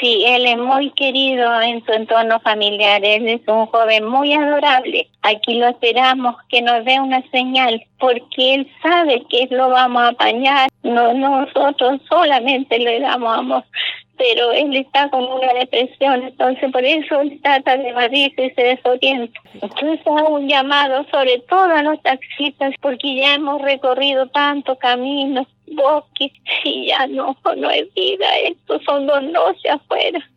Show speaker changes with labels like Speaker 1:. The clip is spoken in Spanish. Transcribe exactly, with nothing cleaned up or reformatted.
Speaker 1: Sí, él es muy querido en su entorno familiar, él es un joven muy adorable. Aquí lo esperamos que nos dé una señal, porque él sabe que lo vamos a apañar. No, nosotros solamente le damos amor, pero él está con una depresión, entonces por eso él trata de evadirse y se desorienta. Entonces hago un llamado sobre todo a los taxistas, porque ya hemos recorrido tanto camino, bosques, y ya no, no es vida, estos son dos noches afuera.